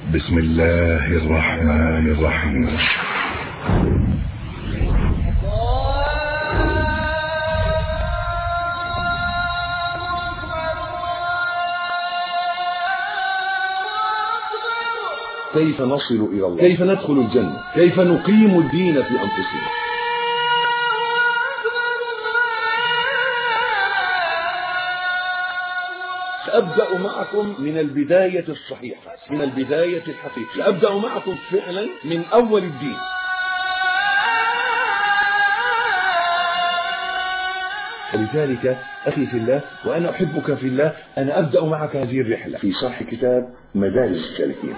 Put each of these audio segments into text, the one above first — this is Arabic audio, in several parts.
بسم الله الرحمن الرحيم. كيف نصل إلى الله؟ كيف ندخل الجنة؟ كيف نقيم الدين في أنفسنا؟ سأبدأ معكم من البداية الصحيحة، من البداية الحقيقية. سأبدأ معكم فعلا من أول الدين. ولذلك أخي في الله وأنا أحبك في الله، أنا أبدأ معك هذه الرحلة في شرح كتاب مدارج السالكين.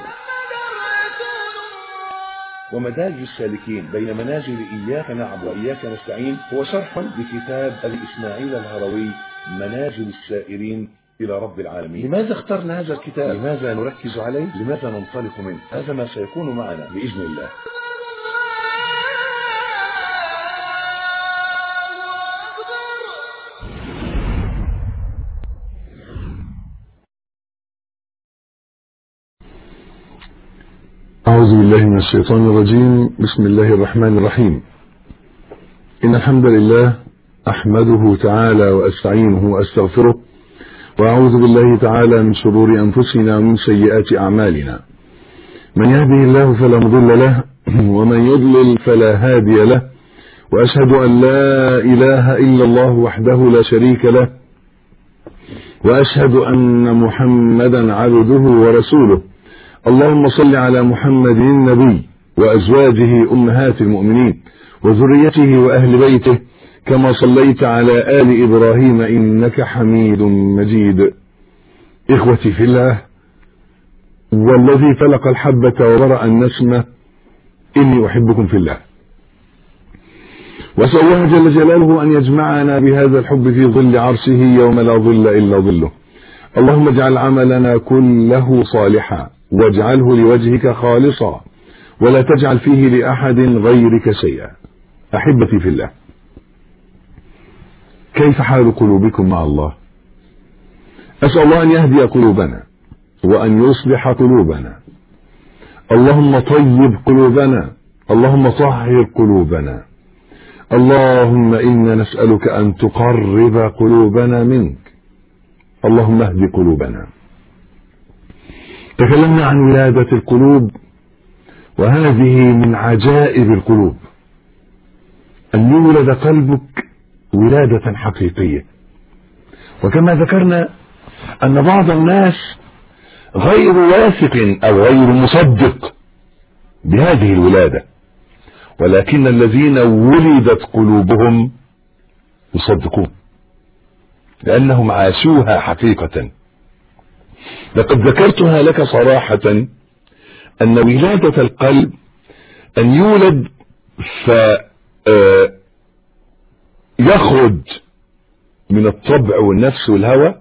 ومدارج السالكين بين منازل إياك نعبد وإياك نستعين هو شرح لكتاب أبي إسماعيل الهروي منازل السائرين إلى رب العالمين. لماذا اخترنا هذا الكتاب؟ لماذا نركز عليه؟ لماذا ننطلق منه؟ هذا ما سيكون معنا بإذن الله. أعوذ بالله من الشيطان الرجيم. بسم الله الرحمن الرحيم. إن الحمد لله أحمده تعالى وأستعينه وأستغفره، وأعوذ بالله تعالى من شرور أنفسنا ومن سيئات أعمالنا. من يهده الله فلا مضل له، ومن يضلل فلا هادي له، وأشهد أن لا إله إلا الله وحده لا شريك له، وأشهد أن محمدا عبده ورسوله. اللهم صل على محمد النبي وأزواجه أمهات المؤمنين وذريته وأهل بيته كما صليت على آل إبراهيم إنك حميد مجيد. إخوتي في الله، والذي فلق الحبة وبرأ النسمة، إني أحبكم في الله، وأسأل الله جل جلاله أن يجمعنا بهذا الحب في ظل عرشه يوم لا ظل إلا ظله. اللهم اجعل عملنا كله صالحا، واجعله لوجهك خالصا، ولا تجعل فيه لأحد غيرك شيئا. أحبتي في الله، كيف حال قلوبكم مع الله؟ أسأل الله أن يهدي قلوبنا وأن يصلح قلوبنا. اللهم طيب قلوبنا، اللهم طهر قلوبنا. اللهم إنا نسألك أن تقرب قلوبنا منك. اللهم اهد قلوبنا. تكلمنا عن ولادة القلوب، وهذه من عجائب القلوب، أن يولد قلبك ولادة حقيقية. وكما ذكرنا أن بعض الناس غير واثق أو غير مصدق بهذه الولادة، ولكن الذين ولدت قلوبهم يصدقون لأنهم عاشوها حقيقة. لقد ذكرتها لك صراحة أن ولادة القلب أن يولد يخرج من الطبع والنفس والهوى،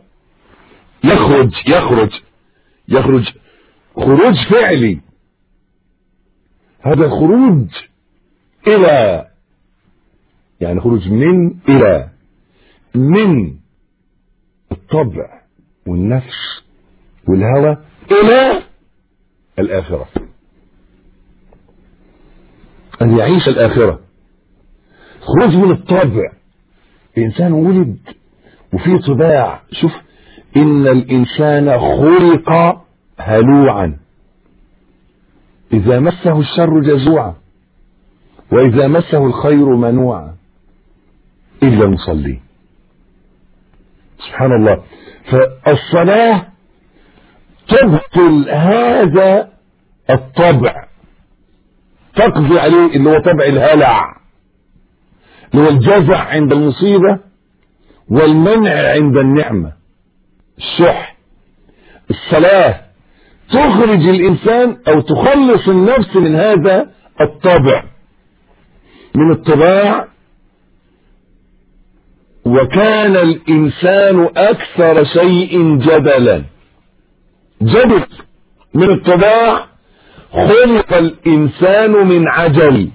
يخرج خروج فعلي. هذا الخروج إلى، يعني خروج من إلى، من الطبع والنفس والهوى إلى الآخرة، أن يعيش الآخرة. خروج من الطبع، الإنسان ولد وفي طباع. شوف، إن الإنسان خلق هلوعا، إذا مسه الشر جزوعا، وإذا مسه الخير منوعا، إلا المصلين. سبحان الله. فالصلاة تبطل هذا الطبع، تقضي عليه، اللي هو طبع الهلع، اللي هو الجزع عند المصيبة والمنع عند النعمة، الشح. الصلاة تخرج الإنسان أو تخلص النفس من هذا الطبع، من الطباع. وكان الإنسان أكثر شيء جدلا، جدل من الطباع. خلق الإنسان من عجل،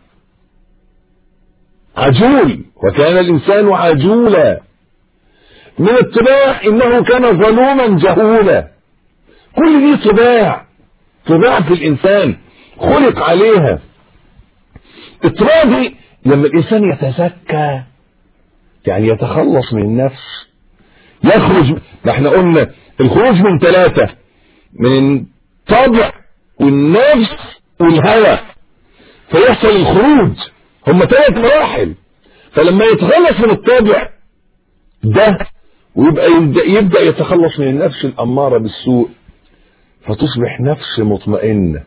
عجول، وكان الإنسان عجولا. من الطباع إنه كان ظلوما جهولا. كل دي طباع طباع في الانسان خلق عليها. الطباع دي لما الانسان يتزكى يعني يتخلص من النفس، يخرج. ما احنا قلنا الخروج من 3، من الطبع والنفس والهوى، فيحصل الخروج. هم 3 مراحل. فلما يتخلص من الطبع ده ويبقى يبدأ يتخلص من النفس الأمارة بالسوء، فتصبح نفس مطمئنة.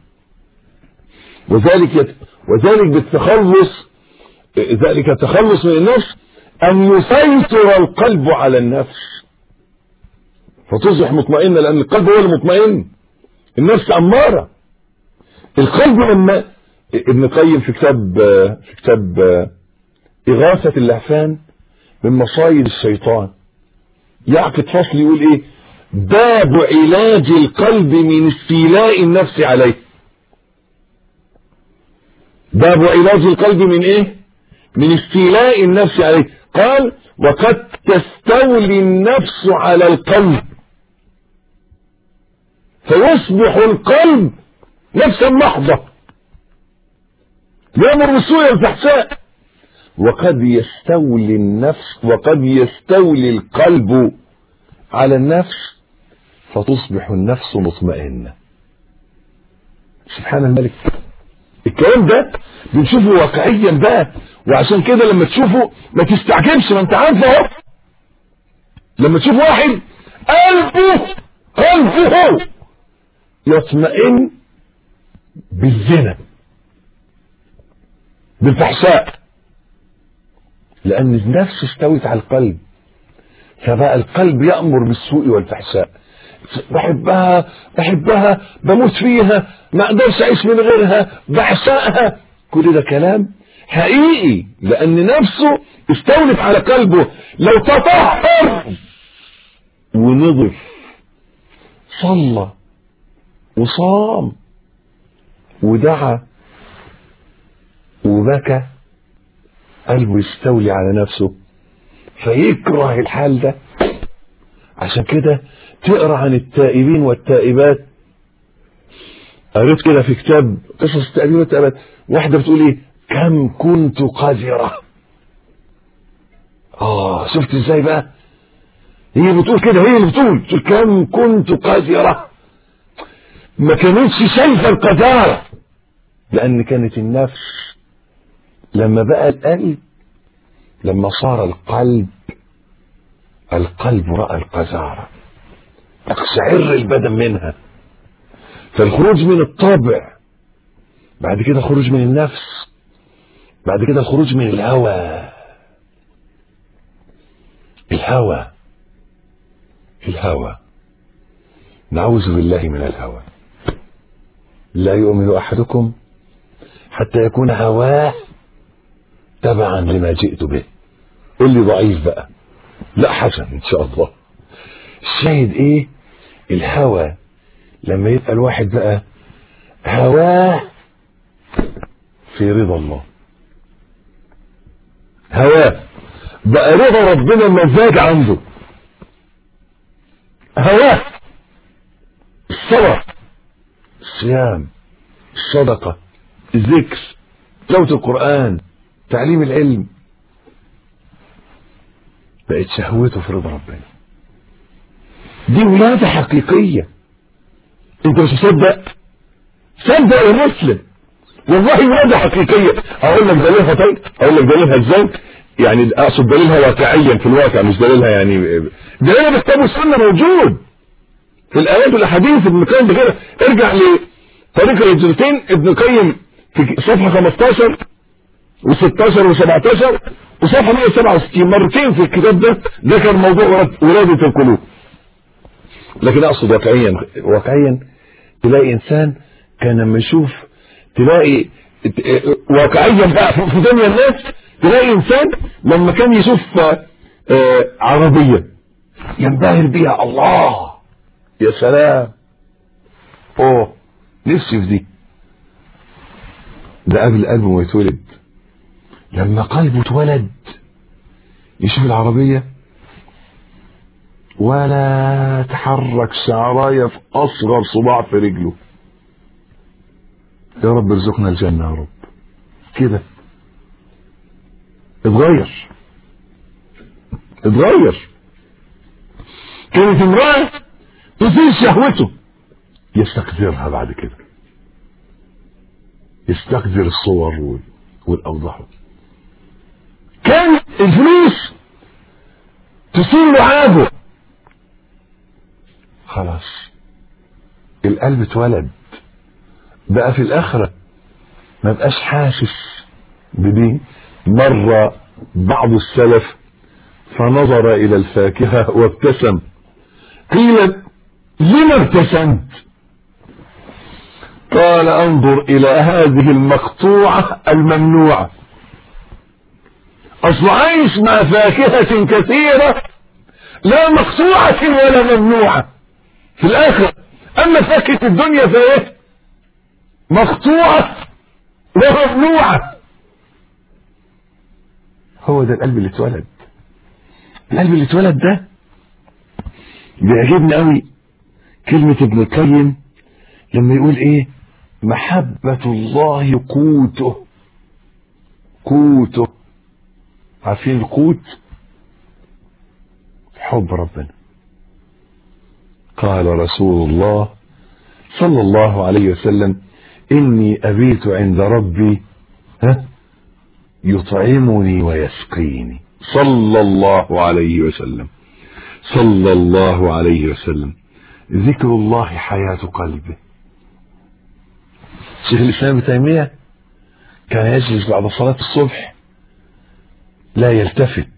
وذلك بالتخلص، ذلك التخلص من النفس أن يسيطر القلب على النفس فتصبح مطمئنة، لأن القلب هو المطمئن، النفس أمارة. القلب لما ابن القيم في كتاب إغاثة اللهفان من مصايد الشيطان يعقد فصل يقول ايه؟ باب علاج القلب من استيلاء النفس عليه. باب علاج القلب من ايه؟ من استيلاء النفس عليه. قال وقد تستولي النفس على القلب فيصبح القلب نفسا محضة يأمر بالسوء والفحشاء. وقد يستولي القلب على النفس فتصبح النفس مطمئنة. سبحان الملك. الكلام ده بنشوفه واقعيا بقى، وعشان كده لما تشوفه ما تستعجبش، ما انت عارفه. لما تشوف واحد قلبه يطمئن بالزنا بالفحشاء، لأن النفس استوت على القلب، فبقى القلب يأمر بالسوء والفحشاء. بحبها بموت فيها، ما اقدرش اعيش من غيرها، بعشقها. كل ده كلام حقيقي، لأن نفسه استولت على قلبه. لو تطهر ونظف، صلى وصام ودعا وبكى، قلبه يستولي على نفسه فيكره الحال ده. عشان كده تقرأ عن التائبين والتائبات. قريت كده في كتاب قصص التائبين والتائبات، واحدة بتقول ايه؟ كم كنت قذرة. شفت ازاي بقى؟ هي بتقول كده، هي اللي بتقول كم كنت قذرة. ما كانتش شايفة القذارة، لأن كانت النفس. لما بقى القلب، لما صار القلب رأى القذارة، اقشعر البدن منها. فالخروج من الطبع، بعد كده الخروج من النفس، بعد كده الخروج من الهوى. نعوذ بالله من الهوى. لا يؤمن أحدكم حتى يكون هواه تبعا لما جئت به. قل لي ضعيف بقى، لا حسن ان شاء الله. الشاهد ايه؟ الهوى لما يبقى الواحد بقى هواه في رضا الله، هواه بقى رضا ربنا مزاج عنده، هواه الصلاة، الصيام، الصدقة، الذكر، تلاوة القرآن، تعليم العلم، بقت شهوته في رضا ربنا. دي ولادة حقيقية. انت مش مصدق؟ صدق يا مسلم، والله ولادة حقيقية. اقول لك دليلها. طيب اقول لك دليلها ازاي؟ يعني اقصد دليلها واقعيا في الواقع، مش دليلها يعني دليلها بالكتاب والسنة موجود في الايات والاحاديث. ابن القيم بكده. ارجع لطريق الهجرتين، ابن القيم في صفحة 15 و16 و17 وصفحة 167 مرتين في الكتاب ده ذكر موضوع ولادة القلوب. لكن اقصد واقعيا تلاقي انسان كان لما يشوف، تلاقي واقعيا بقى في دنيا الناس، تلاقي انسان لما كان يشوف عربية ينبهر بيها، الله يا سلام، نفسي في دي. ده قبل قلبه ما يتولد. لما قلبه اتولد يشوف العربية ولا تحرك شعراية في أصغر صباع في رجله، يا رب ارزقنا الجنة يا رب. كده اتغير. كانت امرأة تثير شهوته، يستقذرها بعد كده، يستقذر الصور والأوضاع. كانت الفلوس تثير لعابه. خلاص القلب اتولد بقى في الآخرة، ما بقاش حاسس بدي. مر بعض السلف فنظر إلى الفاكهة وابتسم. قيل لما ابتسمت؟ قال انظر إلى هذه المقطوعة الممنوعة. أصل عايش مع فاكهة كثيرة لا مقطوعة ولا ممنوعة في الآخرة. أما فاكهة الدنيا فايه؟ مقطوعة وممنوعة. هو ده القلب اللي اتولد. القلب اللي اتولد ده بيعجبني قوي كلمة ابن القيم لما يقول ايه؟ محبة الله قوته. عارفين القوت؟ حب ربنا. قال رسول الله صلى الله عليه وسلم إني أبيت عند ربي يطعمني ويسقيني. صلى الله عليه وسلم. ذكر الله حياة قلبه. شيخ الإسلام ابن تيمية كان يجلس بعد صلاة الصبح لا يلتفت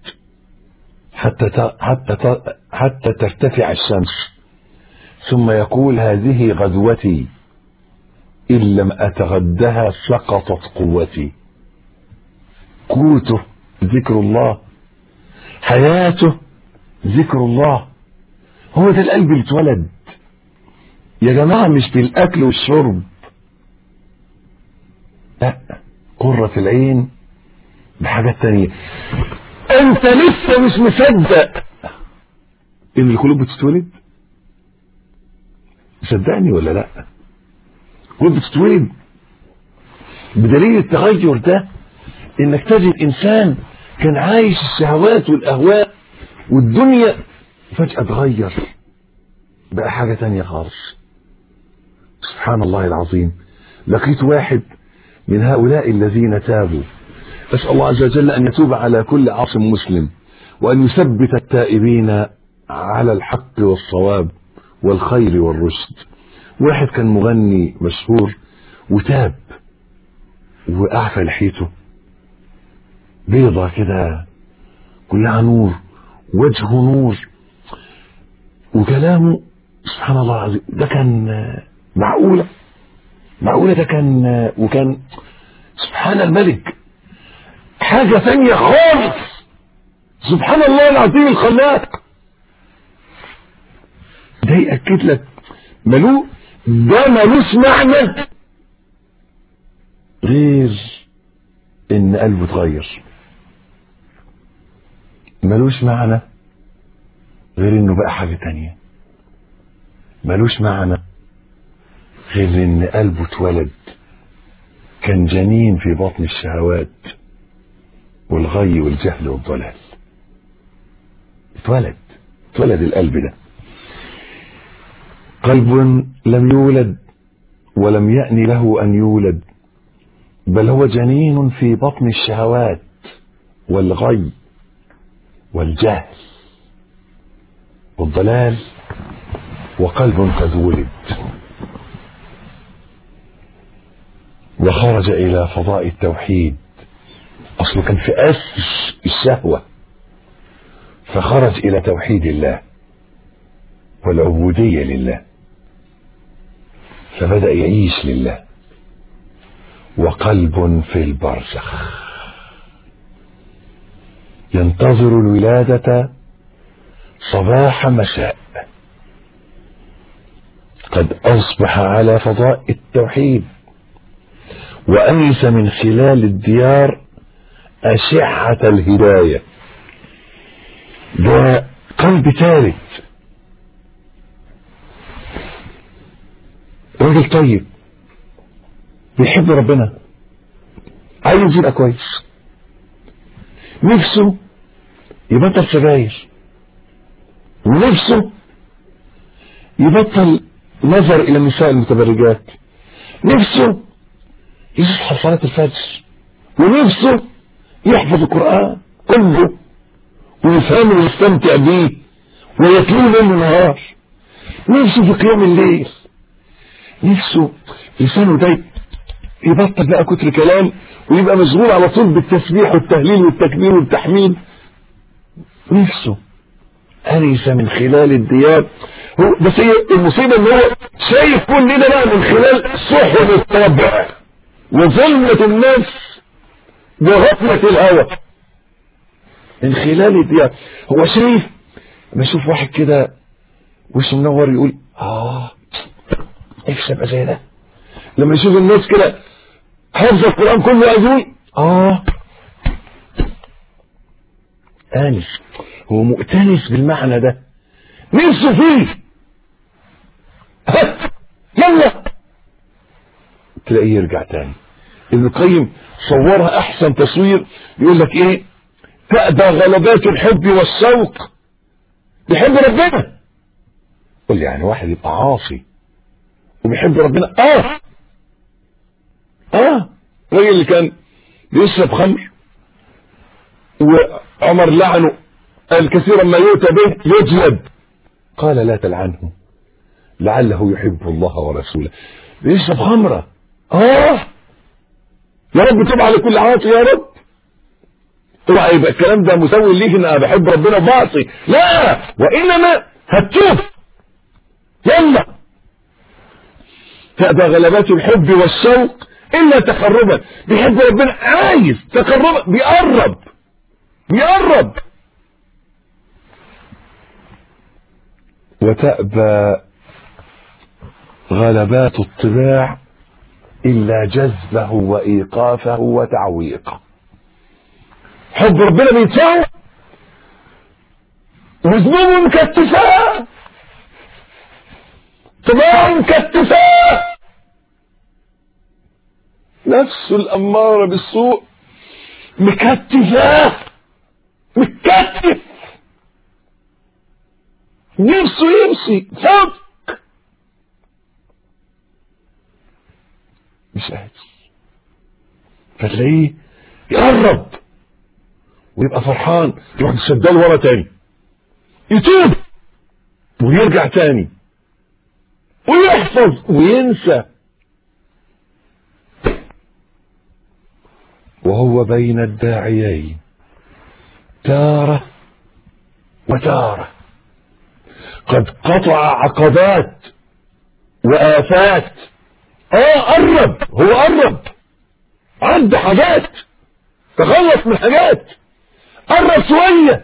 حتى ترتفع الشمس، ثم يقول هذه غدوتي إن لم أتغدها سقطت قوتي. قوته ذكر الله، حياته ذكر الله. هو ده القلب اللي اتولد يا جماعة، مش بالأكل والشرب، لا، قرة العين بحاجات تانية. انت لسه مش مصدق ان القلوب بتتولد؟ صدقني ولا لا؟ القلوب بتتولد بدليل التغير ده، انك تجد انسان كان عايش الشهوات والاهواء والدنيا فجأة اتغير بقى حاجة تانية خالص. سبحان الله العظيم. لقيت واحد من هؤلاء الذين تابوا. أسأل الله عز وجل أن يتوب على كل عاصم مسلم، وأن يثبت التائبين على الحق والصواب والخير والرشد. واحد كان مغني مشهور وتاب وأعفى لحيته بيضة كده كلها نور، وجهه نور، وكلامه سبحان الله العظيم. ده كان معقولة ده كان، وكان سبحان الملك حاجة ثانية خالص. سبحان الله العظيم الخلاق. ده يأكد لك ده ملوش معنى غير ان قلبه اتغير. ملوش معنى غير انه بقى حاجة تانية. ملوش معنى غير ان قلبه اتولد، كان جنين في بطن الشهوات والغي والجهل والضلال. اتولد القلب ده. قلب لم يولد ولم يأن له أن يولد، بل هو جنين في بطن الشهوات والغي والجهل والضلال، وقلب قد ولد وخرج إلى فضاء التوحيد. أصله كان في أسر الشهوة، فخرج إلى توحيد الله والعبودية لله، فبدأ يعيش لله. وقلب في البرزخ ينتظر الولادة صباح مساء، قد أصبح على فضاء التوحيد، وأنس من خلال الديار أشعة الهداية. ده قلب ثالث، راجل طيب بيحب ربنا، عايز يبقى كويس، نفسه يبطل سجاير، ونفسه يبطل نظر الى النساء المتبرجات، نفسه يصحى صلاة الفجر، ونفسه يحفظ القرآن كله ويفهمه ويستمتع بيه ويتلوه ليل ونهار، نفسه في قيام الليل، نفسه لسانه ده يبطل بقى كتر كلام ويبقى مشغول على طول بالتسبيح والتهليل والتكبير والتحميد، نفسه أنس من خلال الديار. بس هي المصيبة ان هو شايف كل ده بقى من خلال صحن الطبع وظلمة النفس وغفلة الهوى، من خلال الديار. هو شايف لما يشوف واحد كده وشه منور يقول نفسي ابقى زي ده، لما يشوف الناس كده حفظ القرآن كله يقول آنس، هو مؤتنس بالمعنى ده، نفسه فيه يلا تلاقيه يرجع تاني. ابن القيم صورها احسن تصوير، يقول لك ايه؟ تأبى غلبات الحب والشوق، بيحب ربنا. قل يعني واحد يبقى عاصي وبيحب ربنا؟ الراجل اللي كان بيشرب خمر وعمر لعنه قال كثيرا ما يؤتى به يجلب، قال لا تلعنه لعله يحب الله ورسوله. بيشرب خمرة، يا رب تب على كل عاصي يا رب. طبعا يبقى الكلام ده مسوي ليك ان انا بحب ربنا وبعصي، لا، وانما هتشوف يلا. تأبى غلبات الحب والشوق الا تقربا، بيحب ربنا عايز تقربا، بيقرب. وتأبى غلبات الطباع إلا جذبه وإيقافه وتعويقه. حب ربنا بيدفعه وذنوبه مكتفاه، طباعه مكتفاه، نفسه الأمارة بالسوء مكتف، نفسه يمشي فك، مش قادر، فتلاقيه يقرب ويبقى فرحان، يروح يشدال ورا تاني، يتوب ويرجع تاني ويحفظ وينسى، وهو بين الداعيين تارة وتارة، قد قطع عقبات وآفات. قرب، عد حاجات، تخلص من حاجات، قرب شوية،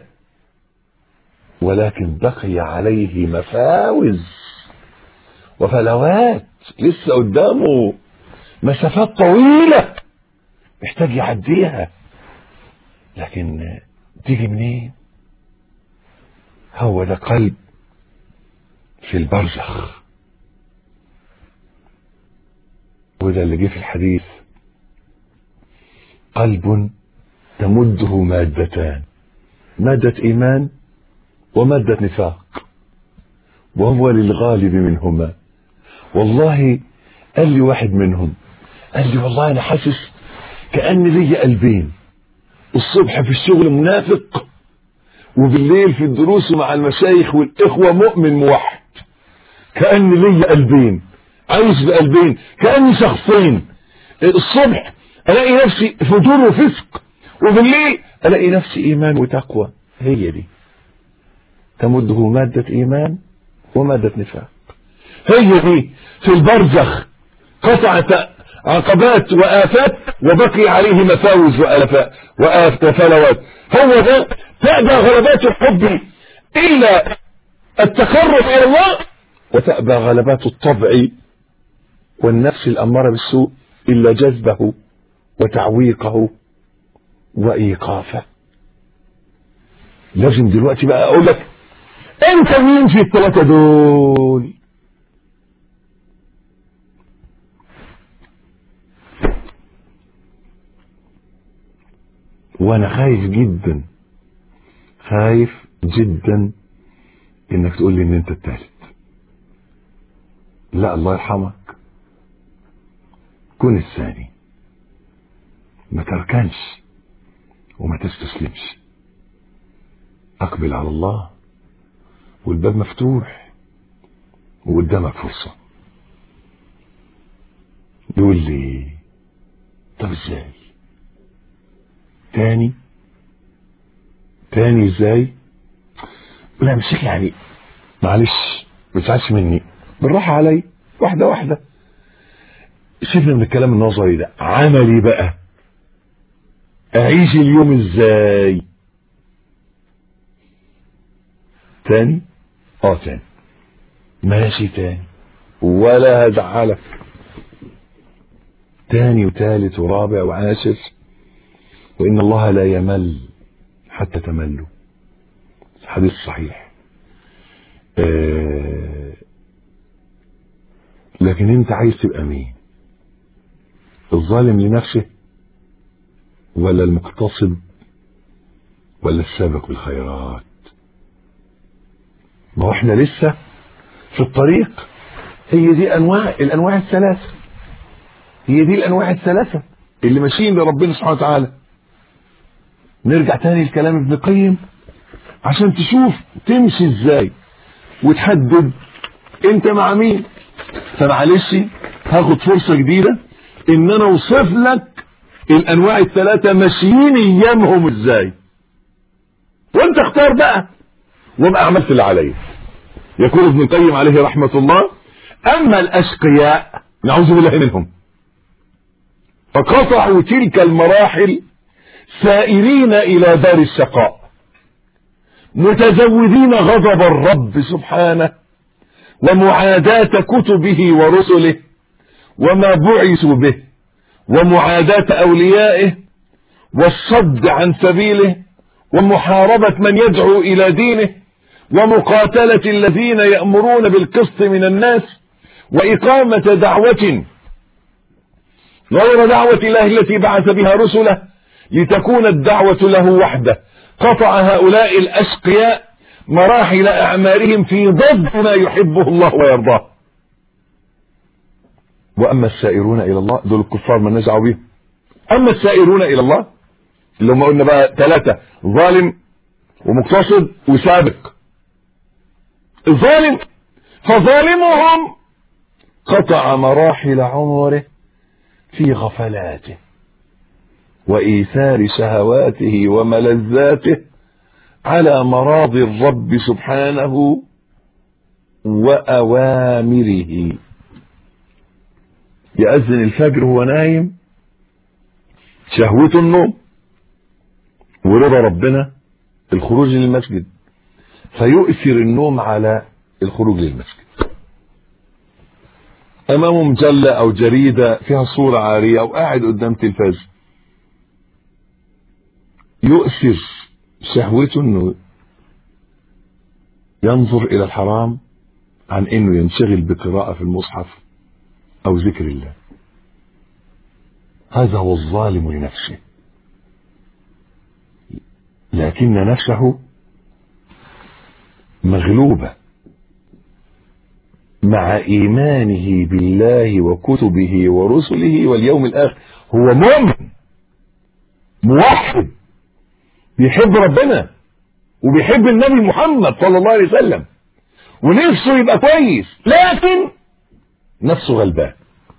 ولكن بقي عليه مفاوز وفلوات، لسه قدامه مسافات طويلة محتاج يعديها، لكن تيجي منين؟ هو ده قلب في البرزخ، وده اللي جه في الحديث: قلب تمده مادتان، مادة إيمان ومادة نفاق، وهو للغالب منهما. والله قال لي واحد منهم، قال لي والله أنا حاسس كأن لي قلبين، الصبح في الشغل منافق، وبالليل في الدروس مع المشايخ والإخوة مؤمن موحد، كأن لي قلبين، عايش بقلبين، كأني شخصين. الصبح ألاقي نفسي فجور وفسق، وبالليل ألاقي نفسي إيمان وتقوى. هي دي تمده مادة إيمان ومادة نفاق، هي دي في البرزخ قطعت عقبات وآفات وبقي عليه مفاوز وفلوات. هو ده تأبى غلبات الحب إلا التقرب إلى الله، وتأبى غلبات الطبع والنفس الأمارة بالسوء إلا جذبه وتعويقه وإيقافه. لازم دلوقتي بقى أقول لك أنت مين في الثلاثة دول؟ وانا خايف جدا، خايف جدا انك تقول لي ان انت الثالث. لا، الله يرحمك، كن الثاني، ما تركنش وما تستسلمش، اقبل على الله والباب مفتوح وقدامك فرصة. يقول لي طب ازاي تاني ازاي؟ لا مش يعني، معلش ما تزعلش مني، بالراحة علي، واحدة واحدة. سيبنا من الكلام النظري ده، عملي بقى، اعيش اليوم ازاي؟ تاني ماشي، تاني ولا هزعلك، تاني وتالت ورابع وعاشر، وإن الله لا يمل حتى تملوا، حديث صحيح. لكن انت عايز تبقى مين؟ الظالم لنفسه ولا المقتصد ولا السابق بالخيرات؟ ما هو احنا لسه في الطريق. هي دي الانواع الثلاثه، هي دي الانواع الثلاثه اللي ماشيين لربنا سبحانه وتعالى. نرجع تاني لكلام ابن القيم عشان تشوف تمشي ازاي وتحدد انت مع مين. فمعلش هاخد فرصه جديده ان انا اوصف لك الانواع الثلاثه ماشيين ايامهم ازاي، وانت اختار بقى وابقى عملت اللي عليا. يقول ابن القيم عليه رحمه الله: اما الاشقياء نعوذ بالله منهم فقطعوا تلك المراحل سائرين الى دار الشقاء، متزودين غضب الرب سبحانه ومعاداة كتبه ورسله وما بعثوا به، ومعاداة اوليائه، والصد عن سبيله، ومحاربة من يدعو الى دينه، ومقاتلة الذين يأمرون بالقسط من الناس، وإقامة دعوة غير دعوة الله التي بعث بها رسله لتكون الدعوة له وحده. قطع هؤلاء الأشقياء مراحل أعمارهم في ضد ما يحبه الله ويرضاه. وأما السائرون إلى الله دول الكفار ما نزعوا بهم. أما السائرون إلى الله اللي هم قلنا بقى ثلاثة: ظالم ومقتصد وسابق. الظالم فظالمهم قطع مراحل عمره في غفلاته وإيثار شهواته وملذاته على مراضي الرب سبحانه وأوامره. يأذن الفجر وهو نايم، شهوته النوم، ورضا ربنا الخروج للمسجد، فيؤثر النوم على الخروج للمسجد. امامه مجلة او جريدة فيها صورة عارية او قاعد قدام تلفاز، يؤثر شهوته انه ينظر الى الحرام عن انه ينشغل بقراءة في المصحف او ذكر الله. هذا هو الظالم لنفسه، لكن نفسه مغلوبة مع إيمانه بالله وكتبه ورسله واليوم الآخر. هو مؤمن موحد بيحب ربنا وبيحب النبي محمد صلى الله عليه وسلم ونفسه يبقى كويس، لكن نفسه غلبان،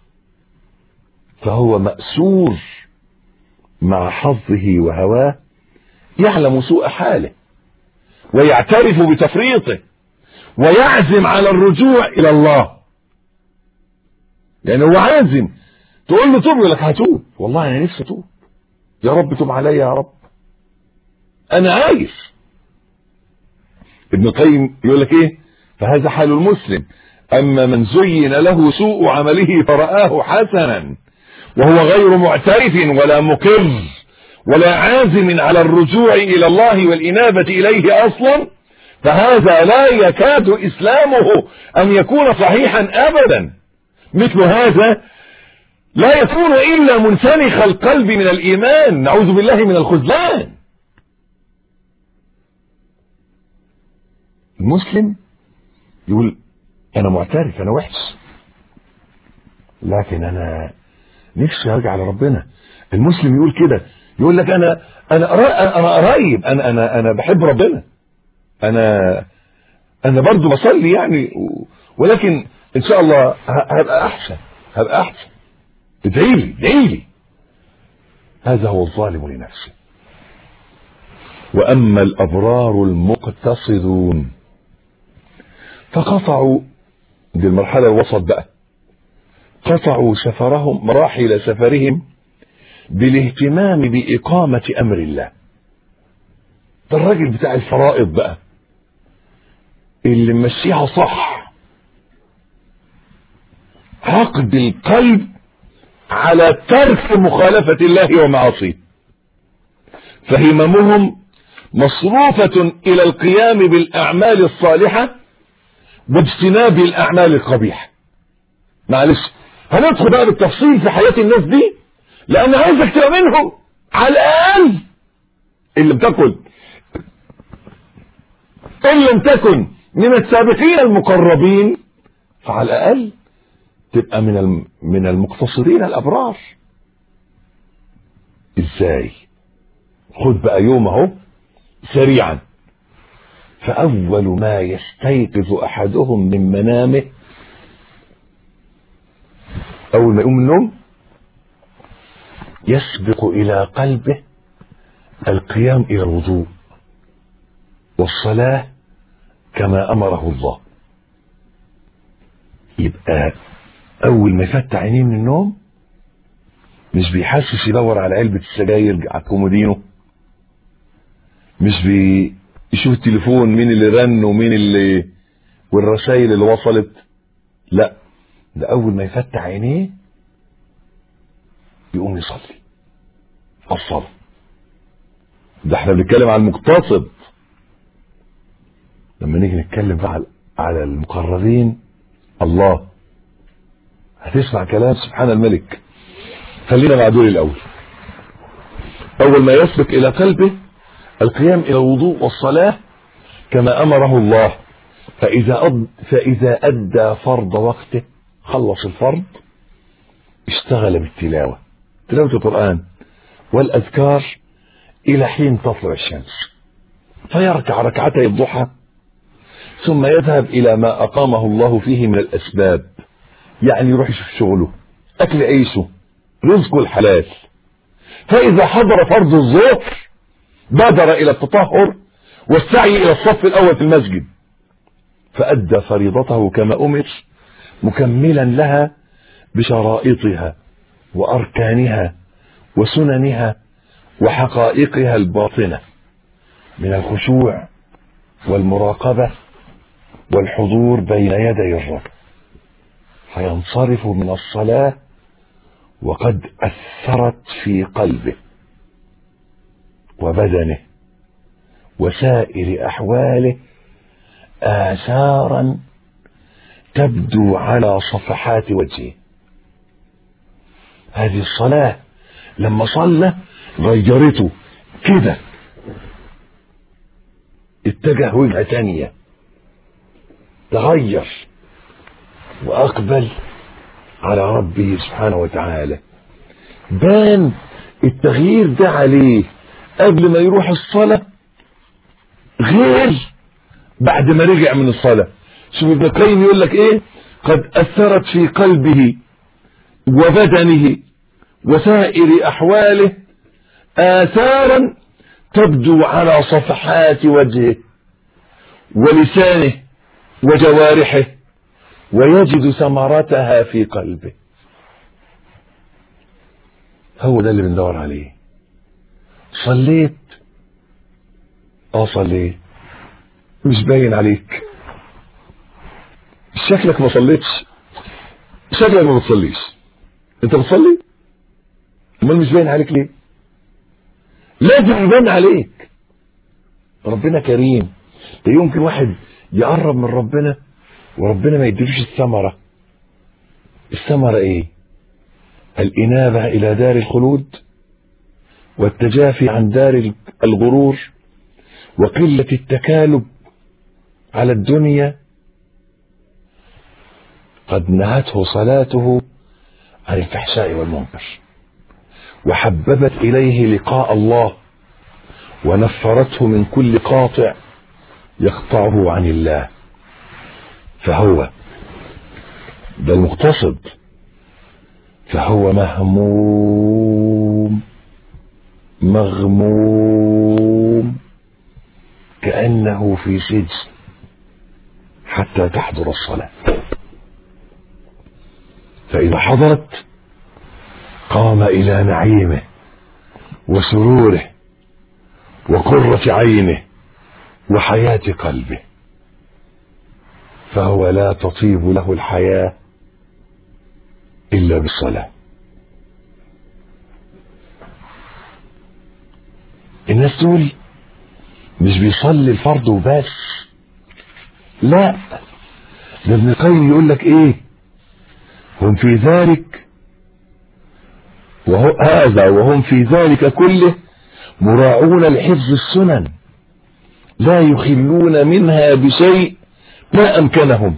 فهو مأسور مع حظه وهواه، يعلم سوء حاله ويعترف بتفريطه ويعزم على الرجوع الى الله. يعني هو عازم، تقول له توب يقول لك هتوب، والله انا نفسي اتوب، يا رب توب عليا يا رب، انا عايز. ابن القيم يقول لك ايه؟ فهذا حال المسلم: اما من زين له سوء عمله فرآه حسنا وهو غير معترف ولا مقر ولا عازم على الرجوع الى الله والانابة اليه اصلا، فهذا لا يكاد اسلامه ان يكون صحيحا ابدا. مثل هذا لا يكون إلا منسنخ القلب من الإيمان، نعوذ بالله من الخذلان. المسلم يقول أنا معترف أنا وحش، لكن أنا نفسي أرجع لربنا. المسلم يقول كده، يقول لك أنا قريب، أنا بحب ربنا، أنا برضو بصلي يعني، ولكن إن شاء الله هبقى أحسن. ادعي لي. هذا هو الظالم لنفسه. وأما الأبرار المقتصدون فقطعوا، دي المرحلة الوسط بقى، قطعوا مراحل سفرهم بالاهتمام بإقامة أمر الله. ده الراجل بتاع الفرائض بقى اللي ممشيها صح، عقد القلب على ترك مخالفة الله ومعاصيه، فهممهم مصروفة إلى القيام بالأعمال الصالحة واجتناب الأعمال القبيحة. معلش هندخل بقى بالتفصيل في حياة الناس دي، لأن عايزك تبقى منهم على الأقل. إن لم تكن من السابقين المقربين، فعلى الأقل تبقى من المقتصرين الأبرار. إزاي؟ خد بقى يوم اهو سريعا. فأول ما يستيقظ أحدهم من منامه، أول ما يقوم من النوم يسبق إلى قلبه القيام إلى الوضوء والصلاة كما أمره الله. يبقى أول ما يفتح عينيه من النوم مش بيحسس يدور على علبة السجاير على الكومودينو، مش بيشوف التليفون مين اللي رن ومين اللي والرسائل اللي وصلت، لا، ده أول ما يفتح عينيه يقوم يصلي الصلاة. ده احنا بنتكلم عن المقتصد. لما نيجي نتكلم بقى على المقربين، الله هتسمع كلام سبحان الملك. خلينا مع دول الأول. أول ما يسبق إلى قلبه القيام إلى الوضوء والصلاة كما أمره الله، فإذا أدى فرض وقته، خلص الفرض، اشتغل بالتلاوة، تلاوة القرآن والأذكار إلى حين تطلع الشمس، فيركع ركعتي الضحى، ثم يذهب إلى ما أقامه الله فيه من الأسباب، يعني يروح يشوف شغله، أكل عيشه، رزقه الحلال. فإذا حضر فرض الظهر بادر إلى التطهر والسعي إلى الصف الأول في المسجد، فأدى فريضته كما أمر، مكملا لها بشرائطها وأركانها وسننها وحقائقها الباطنة من الخشوع والمراقبة والحضور بين يدي الرب، فينصرف من الصلاة وقد أثرت في قلبه وبدنه وسائر أحواله آثارا تبدو على صفحات وجهه. هذه الصلاة لما صلى غيرته كده، اتجه وجهة تانية، تغير وأقبل على ربه سبحانه وتعالى. بان التغيير ده عليه قبل ما يروح الصلاة غير بعد ما رجع من الصلاة. شوف ابن القيم يقول لك ايه؟ قد أثرت في قلبه وبدنه وسائر أحواله آثارا تبدو على صفحات وجهه ولسانه وجوارحه، ويجد ثمرتها في قلبه. هو ده اللي بندور عليه. صليت، صليت، مش باين عليك، شكلك ما صليتش، شكلك ما بتصليش. انت بتصلي؟ امال مش باين عليك ليه؟ لازم يبان عليك. ربنا كريم. ده يمكن واحد يقرب من ربنا وربنا ما يديلوش الثمرة. الثمرة ايه؟ الإنابة إلى دار الخلود والتجافي عن دار الغرور وقلة التكالب على الدنيا، قد نهته صلاته عن الفحشاء والمنكر، وحببت إليه لقاء الله، ونفرته من كل قاطع يقطعه عن الله. فهو ده المقتصد، فهو مهموم مغموم كأنه في سجن حتى تحضر الصلاة، فإذا حضرت قام إلى نعيمه وسروره وقرة عينه وحياة قلبه، فهو لا تطيب له الحياة إلا بالصلاة. الناس دول مش بيصلي الفرض وبس، لا، ده ابن القيم يقول لك ايه، هم في ذلك وهم في ذلك كله مراعون لحفظ السنن لا يخلون منها بشيء ما أمكنهم،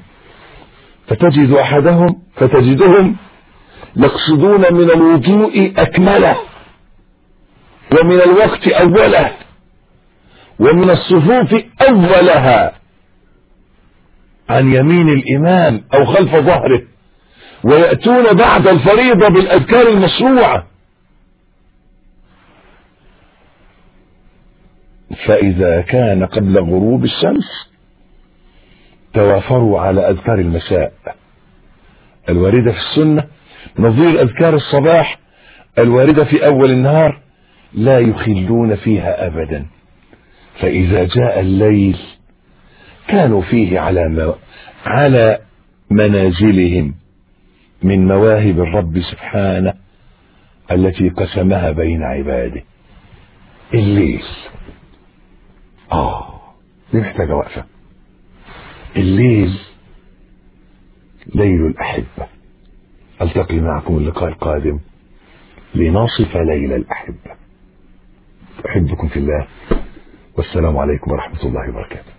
فتجدهم يقصدون من الوضوء أكمله، ومن الوقت أوله، ومن الصفوف أولها عن يمين الإمام أو خلف ظهره، ويأتون بعد الفريضة بالأذكار المشروعة. فإذا كان قبل غروب الشمس توافروا على أذكار المساء الواردة في السنة، نظير أذكار الصباح الواردة في أول النهار، لا يخلون فيها أبدا. فإذا جاء الليل كانوا فيه على منازلهم من مواهب الرب سبحانه التي قسمها بين عباده. الليل دي محتاجة وقفة. الليل ليل الأحبة. ألتقي معكم اللقاء القادم لنصف ليل الأحبة. أحبكم في الله، والسلام عليكم ورحمة الله وبركاته.